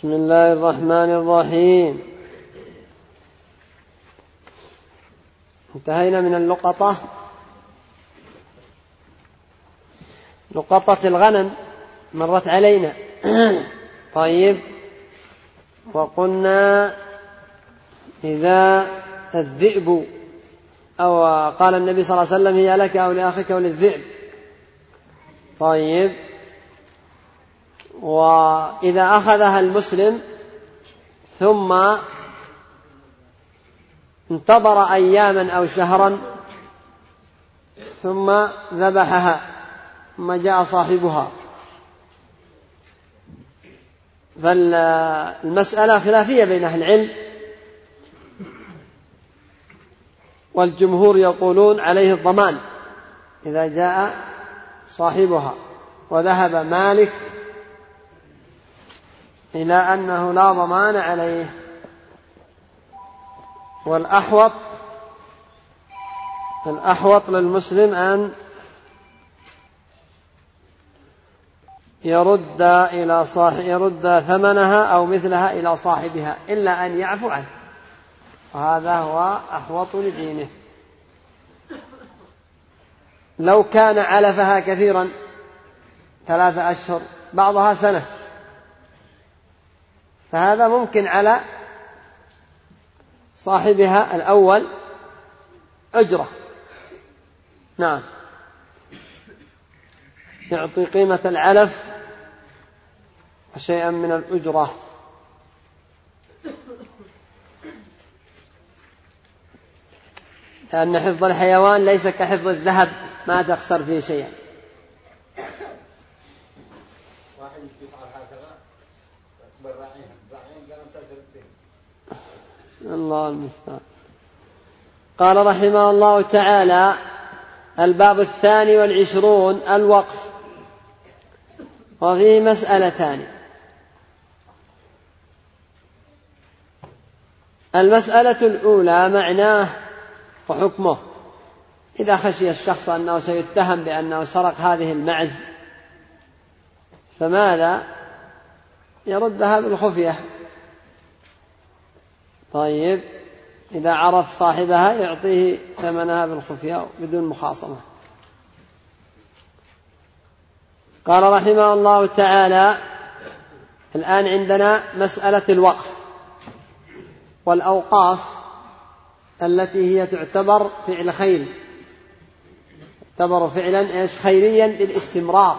بسم الله الرحمن الرحيم. انتهينا من اللقطة، لقطة الغنم مرت علينا. طيب، وقلنا إذا الذئب، أو قال النبي صلى الله عليه وسلم هي لك أو لأخيك وللذئب. طيب، وإذا أخذها المسلم ثم انتظر أياما أو شهرا ثم ذبحها ثم جاء صاحبها، فالمسألة خلافية بين أهل العلم، والجمهور يقولون عليه الضمان إذا جاء صاحبها، وذهب مالك إلى أنه لا ضمان عليه. والأحوط للمسلم أن يرد ثمنها أو مثلها إلى صاحبها، إلا أن يعفو عنه، وهذا هو أحوط لدينه. لو كان علفها كثيرا 3 أشهر بعضها سنة، فهذا ممكن على صاحبها الأول أجرة، نعم، يعطي قيمة العلف وشيئا من الأجرة. لأن حفظ الحيوان ليس كحفظ الذهب، ما تخسر فيه شيئا. الله المستعان. قال رحمه الله تعالى: الباب 22 الوقف، وفيه مسألتان. المسألة الأولى معناه وحكمه. إذا خشي الشخص أنه سيتهم بأنه سرق هذه المعز، فماذا؟ يردها بالخفية. طيب، إذا عرف صاحبها يعطيه ثمنها بالخفية بدون مخاصمة. قال رحمه الله تعالى: الآن عندنا مسألة الوقف والأوقاف التي هي تعتبر فعل خير، تعتبر فعلا خيريا للاستمرار.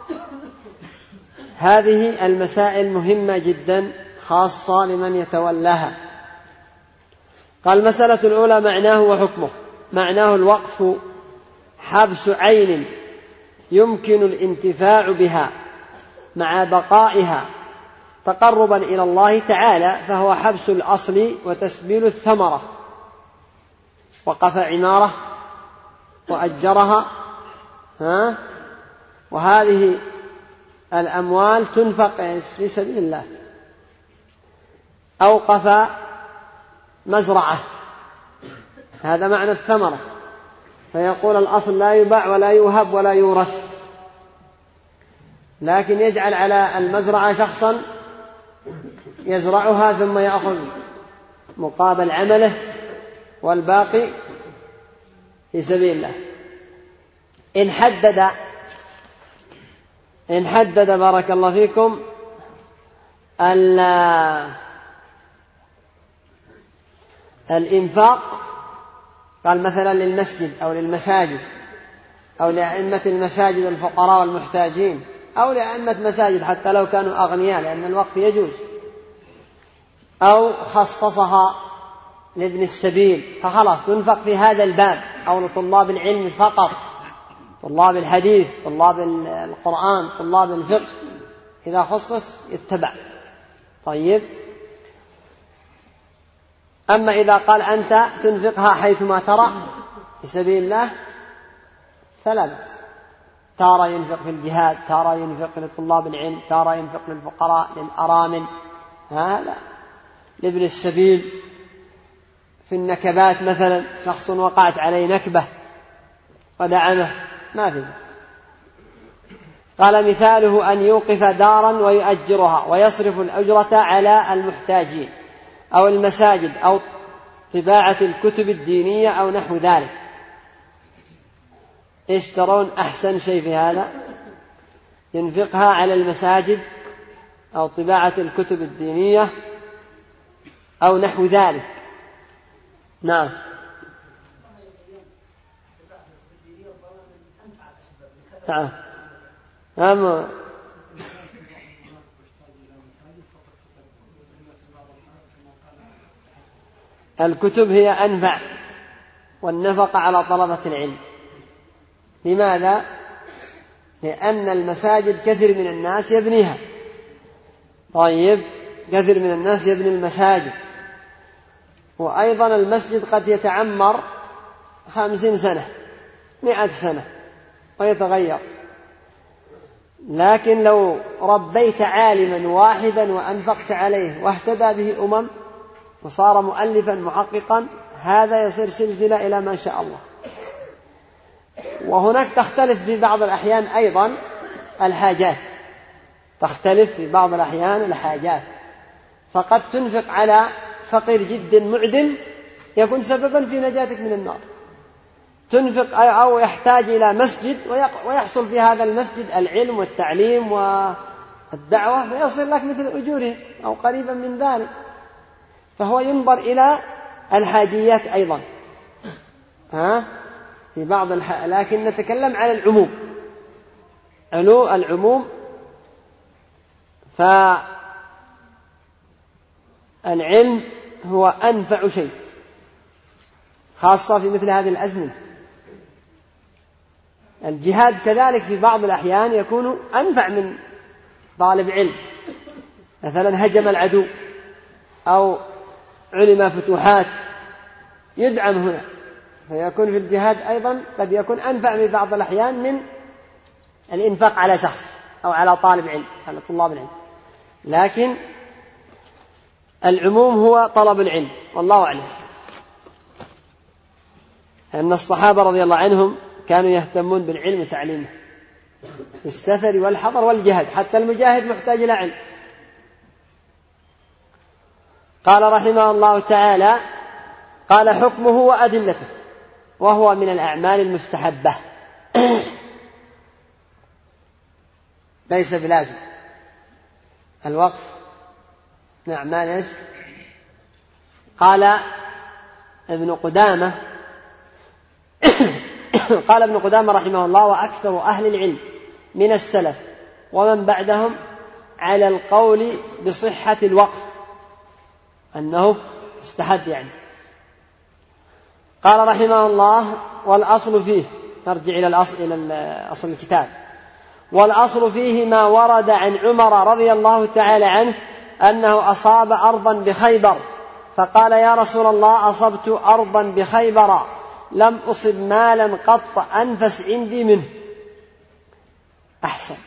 هذه المسائل مهمة جدا، خاصة لمن يتولاها. قال: المسألة الأولى معناه وحكمه. معناه: الوقف حبس عين يمكن الانتفاع بها مع بقائها تقربا إلى الله تعالى، فهو حبس الأصل وتسبيل الثمرة. وقف عمارة وأجرها، وهذه الأموال تنفق في سبيل الله. أوقف مزرعة، هذا معنى الثمرة، فيقول الأصل لا يباع ولا يوهب ولا يورث، لكن يجعل على المزرعة شخصا يزرعها ثم يأخذ مقابل عمله والباقي في سبيل الله. إن حدد بارك الله فيكم الإنفاق، قال مثلا للمسجد أو للمساجد أو لأئمة المساجد الفقراء والمحتاجين، أو لأئمة مساجد حتى لو كانوا أغنياء، لأن الوقف يجوز، أو خصصها لابن السبيل فخلاص تنفق في هذا الباب، أو لطلاب العلم فقط، طلاب الحديث، طلاب القرآن، طلاب الفقه، إذا خصص يتبع. طيب، أما إذا قال أنت تنفقها حيثما ترى في سبيل الله فلا بأس. تارة ينفق في الجهاد، تارة ينفق لطلاب العلم، تارة ينفق للفقراء، للأرامل، هذا لابن السبيل. في النكبات مثلا، شخص وقعت عليه نكبة ودعمه، ما في. قال مثاله أن يوقف دارا ويؤجرها ويصرف الأجرة على المحتاجين أو المساجد أو طباعة الكتب الدينية أو نحو ذلك. إيش ترون أحسن شيء في هذا؟ ينفقها على المساجد أو طباعة الكتب الدينية أو نحو ذلك. نعم. نعم. الكتب هي أنفع والنفقة على طلبة العلم. لماذا؟ لأن المساجد كثير من الناس يبنيها. طيب، كثير من الناس يبني المساجد، وأيضا المسجد قد يتعمر 50 سنة 100 سنة ويتغير. لكن لو ربيت عالما واحدا وأنفقت عليه واهتدى به وصار مؤلفا محققا، هذا يصير سلسلة إلى ما شاء الله. وهناك تختلف في بعض الأحيان أيضا الحاجات، تختلف في بعض الأحيان الحاجات، فقد تنفق على فقير جدا معدم يكون سببا في نجاتك من النار، تنفق أو يحتاج إلى مسجد ويحصل في هذا المسجد العلم والتعليم والدعوة فيصل لك مثل أجوره أو قريبا من ذلك. فهو ينظر إلى الحاجيات أيضا في بعض لكن نتكلم على العموم. فالعلم هو أنفع شيء، خاصة في مثل هذه الأزمنة. الجهاد كذلك في بعض الأحيان يكون أنفع من طالب علم، مثلا هجم العدو أو علم فتوحات يدعم هنا، فيكون في الجهاد أيضا قد يكون أنفع في بعض الأحيان من الإنفاق على شخص أو على طالب علم، على طلاب العلم. لكن العموم هو طلب العلم، والله أعلم. أن الصحابة رضي الله عنهم كانوا يهتمون بالعلم وتعليمه في السفر والحضر والجهاد، حتى المجاهد محتاج إلى علم. قال رحمه الله تعالى: قال حكمه وأدلته، وهو من الأعمال المستحبة ليس بلازم. الوقف من أعمال إيش؟ قال ابن قدامة قال ابن قدامة رحمه الله: وأكثر أهل العلم من السلف ومن بعدهم على القول بصحة الوقف، أنه استحب يعني. قال رحمه الله: والأصل فيه، نرجع إلى أصل الكتاب، والأصل فيه ما ورد عن عمر رضي الله تعالى عنه أنه أصاب أرضا بخيبر فقال: يا رسول الله، أصبت أرضا بخيبر لم أصب مالا قط أنفس عندي منه. أحسن،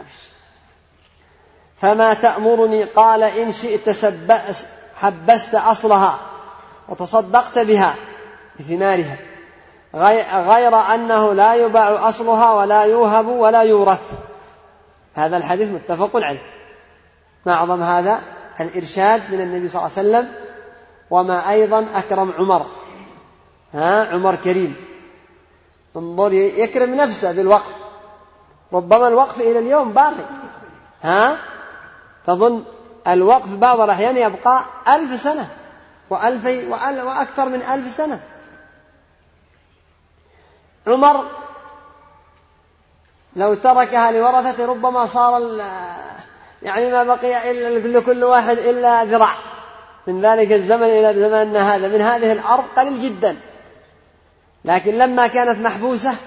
فما تأمرني؟ قال: إن شئت حبست أصلها وتصدقت بها بثمارها، غير أنه لا يباع أصلها ولا يوهب ولا يورث. هذا الحديث متفق عليه. ما أعظم هذا الإرشاد من النبي صلى الله عليه وسلم، وما أيضا أكرم عمر. عمر كريم، انظر يكرم نفسه بالوقف، ربما الوقف إلى اليوم باقي. تظن الوقف بعض الأحيان يبقى 1000 سنة وأكثر من 1000 سنة. عمر لو تركها لورثته ربما صار يعني ما بقي إلا لكل واحد إلا ذراع من ذلك الزمن إلى زماننا هذا من هذه الأرض قليل جدا. لكن لما كانت محبوسة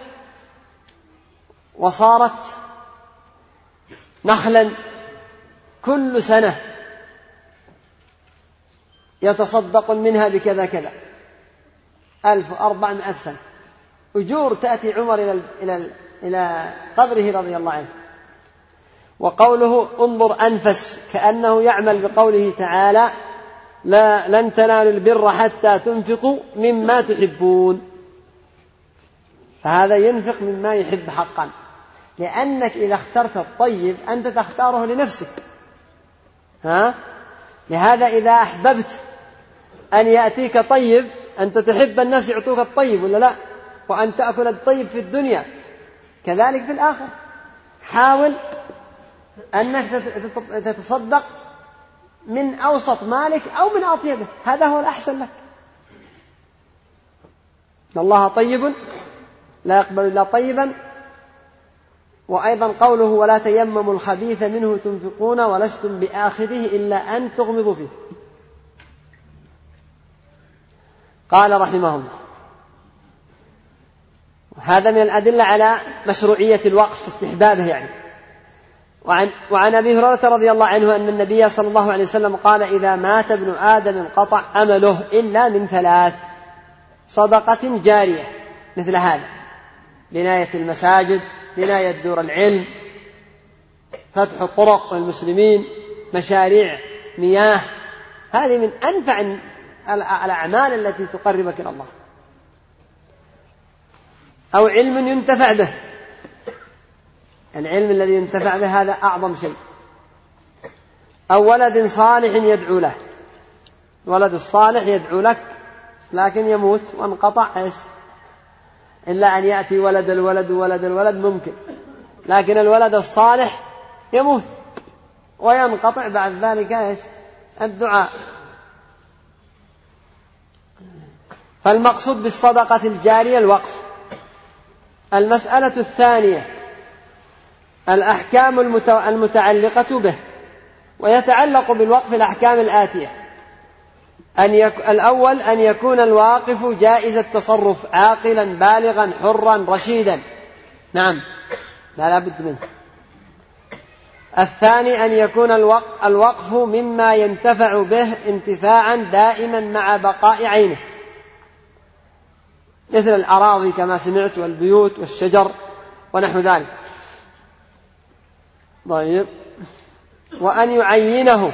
وصارت نخلا كل سنة يتصدق منها بكذا كذا 1400 سنة أجور تأتي عمر إلى قبره رضي الله عنه. وقوله انظر أنفس كأنه يعمل بقوله تعالى: لن تنالوا البر حتى تنفقوا مما تحبون. فهذا ينفق مما يحب حقا، لأنك إذا اخترت الطيب أنت تختاره لنفسك. لهذا إذا أحببت أن يأتيك طيب، أنت تحب الناس يعطوك الطيب ولا لا؟ وأن تأكل الطيب في الدنيا كذلك في الآخر. حاول أنك تتصدق من أوسط مالك أو من أطيبه، هذا هو الأحسن لك. الله طيب لا يقبل إلا طيبا. وأيضا قوله ولا تيمموا الخبيث منه تنفقون ولستم بآخذه إلا أن تغمضوا فيه. قال رحمه الله هذا من الأدلة على مشروعية الوقف استحبابه يعني. وعن أبي هريرة رضي الله عنه أن النبي صلى الله عليه وسلم قال إذا مات ابن آدم انقطع عمله إلا من ثلاث: صدقة جارية مثل هذا، بناية المساجد، بناية دور العلم، فتح الطرق والمسلمين، مشاريع مياه. هذه من أنفع الأعمال التي تقربك إلى الله. أو علم ينتفع به، العلم الذي ينتفع به هذا أعظم شيء. أو ولد صالح يدعو له، ولد الصالح يدعو لك لكن يموت وانقطع إلا أن يأتي ولد الولد ولد الولد ممكن، لكن الولد الصالح يموت وينقطع بعد ذلك الدعاء. فالمقصود بالصدقة الجارية الوقف. المسألة الثانية الأحكام المتعلقة به، ويتعلق بالوقف الأحكام الآتية: الأول أن يكون الواقف جائز التصرف، عاقلا بالغا حرا رشيدا، نعم لا بد منه. الثاني أن يكون الوقف مما ينتفع به انتفاعا دائما مع بقاء عينه، مثل الأراضي كما سمعت والبيوت والشجر ونحو ذلك. طيب. وأن يعينه،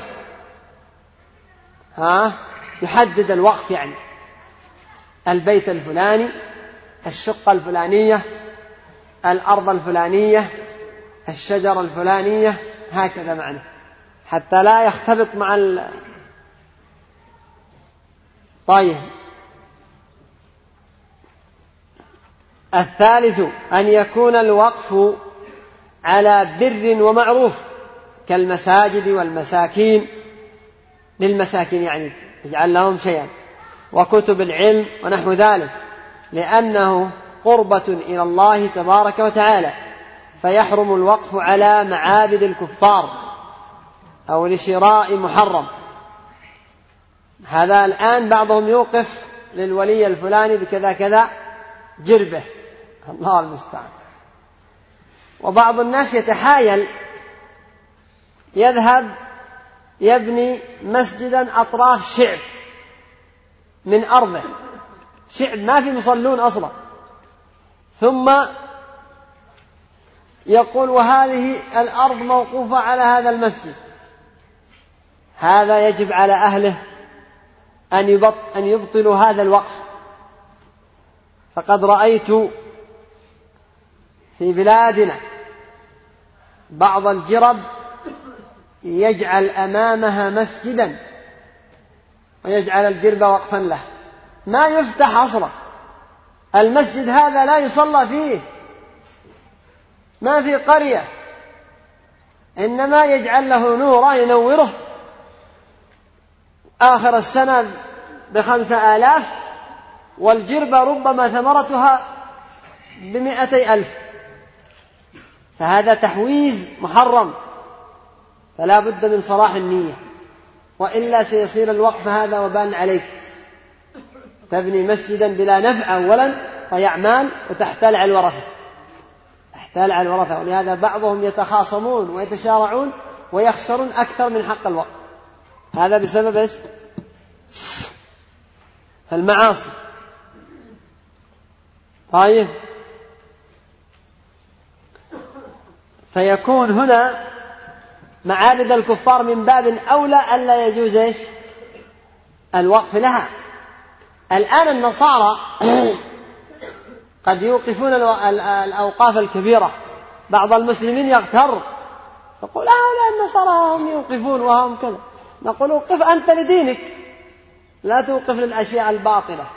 يحدد الوقف يعني البيت الفلاني، الشقة الفلانية، الأرض الفلانية، الشجرة الفلانية، هكذا معنى، حتى لا يختلط مع طيب. الثالث أن يكون الوقف على بر ومعروف كالمساجد والمساكين، للمساكين يعني يجعل لهم شيئا، وكتب العلم ونحو ذلك، لأنه قربة إلى الله تبارك وتعالى، فيحرم الوقف على معابد الكفار أو لشراء محرم. هذا الآن بعضهم يوقف للولي الفلاني بكذا كذا جربه، الله المستعان. وبعض الناس يتحايل يذهب يبني مسجدا أطراف شعب من أرضه، شعب ما في مصلون أصلا، ثم يقول وهذه الأرض موقوفة على هذا المسجد. هذا يجب على أهله أن يبطلوا هذا الوقف. فقد رأيت في بلادنا بعض الجرب يجعل أمامها مسجدا ويجعل الجرب وقفا له، ما يفتح أصلا المسجد هذا، لا يصلى فيه، ما في قرية، إنما يجعل له نورا ينوره آخر السنة ب5,000، والجربة ربما ثمرتها ب200,000. فهذا تحويز محرم، فلا بد من صلاح النية، وإلا سيصير الوقف هذا وبال عليك، تبني مسجدا بلا نفع أولا ويعمال، وتحتال على الورثة، تحتال على الورثة. ولهذا بعضهم يتخاصمون ويتشارعون ويخسرون أكثر من حق الوقف، هذا بسبب المعاصي. طيب، فيكون هنا معابد الكفار من باب أولى ألا يجوز الوقف لها. الآن النصارى قد يوقفون الأوقاف الكبيرة بعض المسلمين يغتر يقول هؤلاء النصارى هم يوقفون وهم كذا، نقول وقف أنت لدينك، لا توقف للأشياء الباطلة.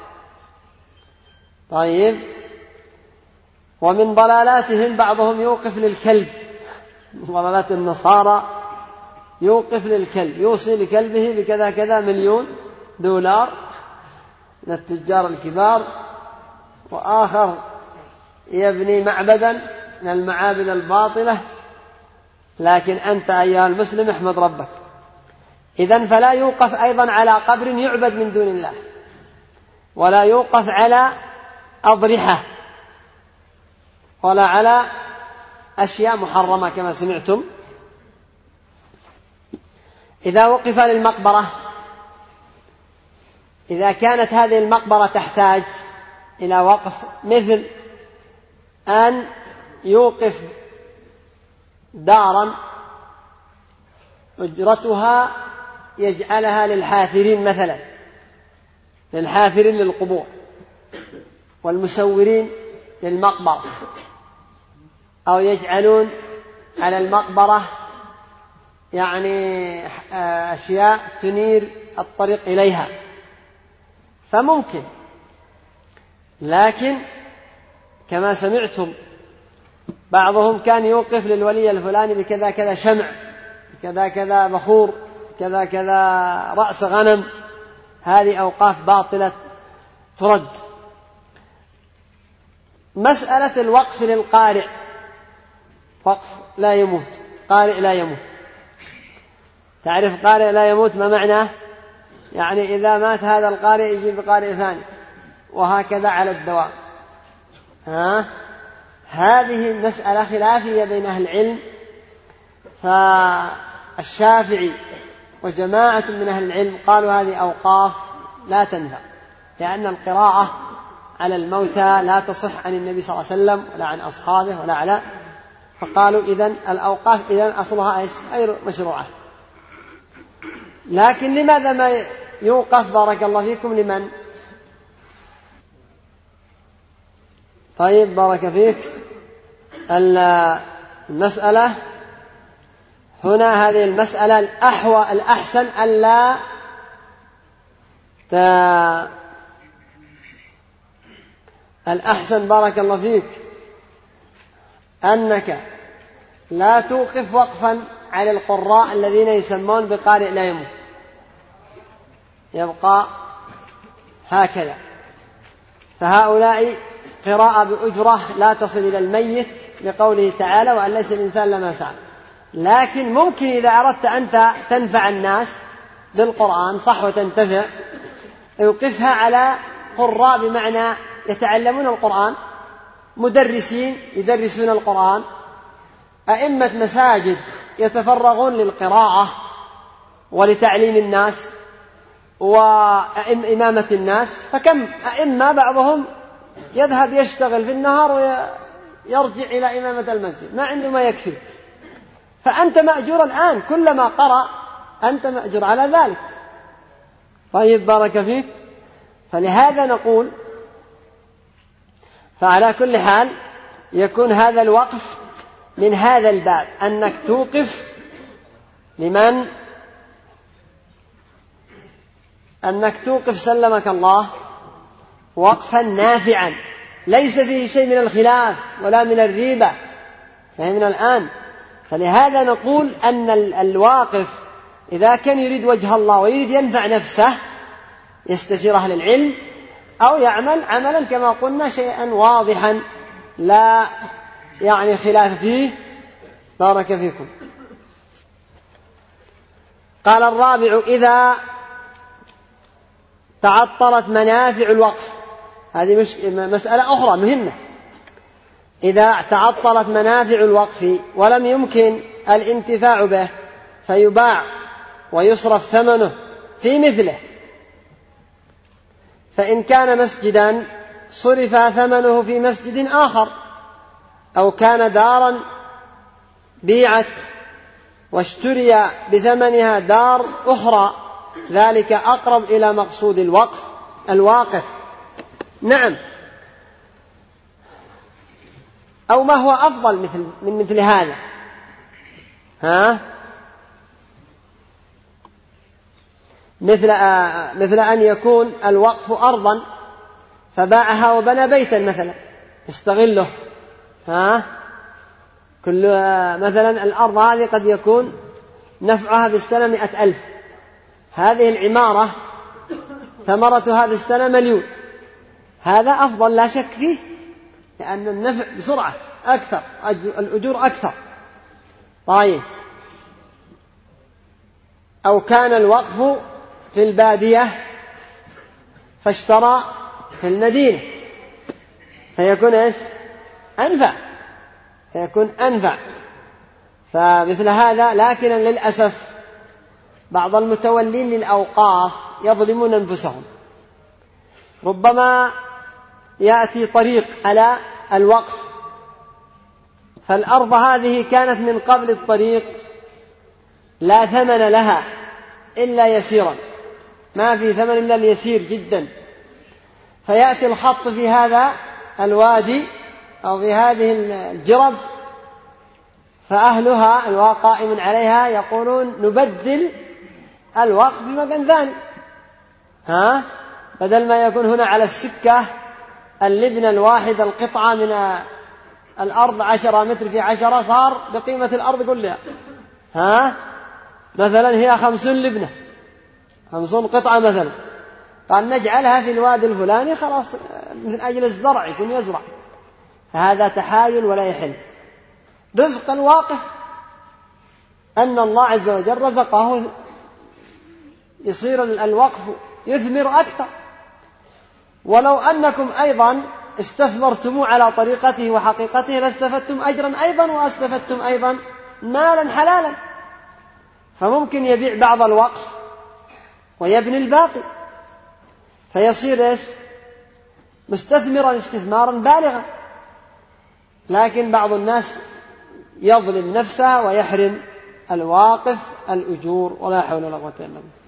طيب، ومن ضلالاتهم بعضهم يوقف للكلب، ضلالات النصارى يوقف للكلب، يوصي لكلبه بكذا كذا مليون دولار من التجار الكبار، وآخر يبني معبدا من المعابد الباطلة. لكن أنت أيها المسلم احمد ربك. إذن فلا يوقف أيضا على قبر يعبد من دون الله، ولا يوقف على أضرحة، ولا على أشياء محرمة كما سمعتم. إذا وقف للمقبرة، إذا كانت هذه المقبرة تحتاج إلى وقف، مثل أن يوقف دارا أجرتها يجعلها للحافرين، مثلا للحافرين للقبور والمسورين للمقبرة، أو يجعلون على المقبرة يعني أشياء تنير الطريق إليها، فممكن. لكن كما سمعتم بعضهم كان يوقف للولي الفلاني بكذا كذا شمع، بكذا كذا بخور، بكذا كذا رأس غنم، هذه أوقاف باطلة ترد. مسألة الوقف للقارئ، وقف لا يموت، قارئ لا يموت. تعرف قارئ لا يموت ما معناه؟ يعني إذا مات هذا القارئ يجيب قارئ ثاني، وهكذا على الدوام. هذه مسألة خلافية بين أهل العلم، فالشافعي وجماعة من أهل العلم قالوا هذه أوقاف لا تنفع، لأن القراءة على الموتى لا تصح عن النبي صلى الله عليه وسلم ولا عن أصحابه ولا على، فقالوا إذن الأوقاف إذن أصلها غير مشروعة. لكن لماذا ما يوقف بارك الله فيكم لمن؟ طيب بارك فيك. المسألة هنا، هذه المسألة الأحسن ألا الأحسن بارك الله فيك أنك لا توقف وقفا على القراء الذين يسمون بقارئ لا يموت، يبقى هكذا، فهؤلاء قراءة بأجرة لا تصل إلى الميت، لقوله تعالى وأن ليس الإنسان لما سعى. لكن ممكن إذا أردت أنت تنفع الناس بالقرآن صح وتنتفع، يوقفها على قراء بمعنى يتعلمون القرآن، مدرسين يدرسون القرآن، أئمة مساجد يتفرغون للقراءة ولتعليم الناس وإمامة الناس. فكم أئمة بعضهم يذهب يشتغل في النهار ويرجع إلى إمامة المسجد، ما عنده ما يكفي، فأنت مأجور الآن، كلما قرأ أنت مأجور على ذلك. طيب بارك فيك. فلهذا نقول، فعلى كل حال يكون هذا الوقف من هذا الباب، أنك توقف لمن؟ أنك توقف سلمك الله وقفا نافعا ليس فيه شيء من الخلاف ولا من الريبة، فهمنا الآن. فلهذا نقول أن الواقف إذا كان يريد وجه الله ويريد ينفع نفسه يستشير أهل العلم، أو يعمل عملا كما قلنا شيئا واضحا لا يعني خلاف فيه. بارك فيكم. قال الرابع: إذا تعطلت منافع الوقف، هذه مسألة أخرى مهمة. إذا تعطلت منافع الوقف ولم يمكن الانتفاع به فيباع ويصرف ثمنه في مثله، فإن كان مسجدا صرف ثمنه في مسجد آخر، أو كان دارا بيعت واشتري بثمنها دار أخرى، ذلك أقرب إلى مقصود الواقف. نعم، أو ما هو أفضل من مثل هذا؟ مثل أن يكون الوقف أرضا فباعها وبنى بيتا مثلا يستغله. كل مثلا الأرض هذه قد يكون نفعها في السنة 100,000، هذه العمارة ثمرتها في السنة 1,000,000، هذا أفضل لا شك فيه، لأن النفع بسرعة أكثر، الأجور أكثر. طيب، أو كان الوقف في البادية فاشترى في المدينة فيكون أنفع. فمثل هذا، لكن للأسف بعض المتولين للأوقاف يظلمون أنفسهم. ربما يأتي طريق على الوقف، فالأرض هذه كانت من قبل الطريق لا ثمن لها إلا يسيرا، ما في ثمن إلا اليسير جدا، فيأتي الخط في هذا الوادي أو في هذه الجرب، فأهلها القائم عليها يقولون نبدل الوقف بمكان ثاني، بدل ما يكون هنا على السكة اللبنة الواحدة القطعة من الأرض 10 متر في 10 صار بقيمة الأرض كلها، مثلا هي 50 لبنة 50 قطعة مثلا، قال نجعلها في الوادي الفلاني خلاص من أجل الزرع يكون يزرع، فهذا تحايل ولا يحل. رزق الواقف أن الله عز وجل رزقه يصير الوقف يثمر أكثر، ولو أنكم أيضا استثمرتموه على طريقته وحقيقته لاستفدتم أجرا أيضا واستفدتم أيضا مالا حلالا. فممكن يبيع بعض الوقف ويبني الباقي فيصير مستثمرا استثمارا بالغا، لكن بعض الناس يظلم نفسه ويحرم الواقف الأجور، ولا حول ولا قوة إلا بالله.